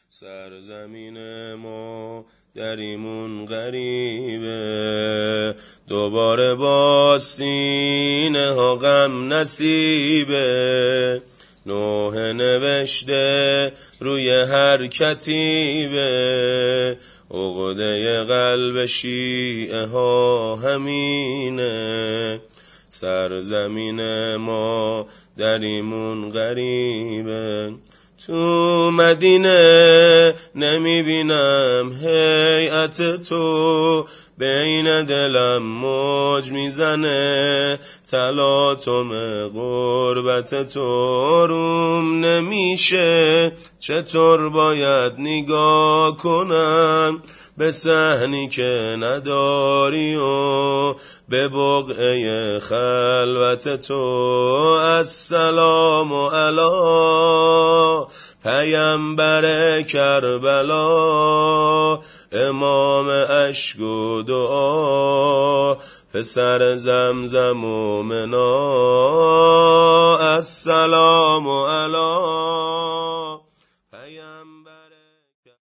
سرزمین ما دریمون غریبه، دوباره با سینه ها غم نصیبه. نوح نوشته روی هر کتیبه، عقده قلب شیعه ها همینه. سرزمین ما دریمون غریبه، تو مدینه نمیبینم هیئت تو، بین دلم موج میزنه تلاطم غربت تو. روم نمیشه چطور باید نگاه کنم به صحنی که نداری و به بقعه خلوت تو. السلام علی پیامبر کربلا، امام اشک و دعا، پسر زمزم و منا. السلام علی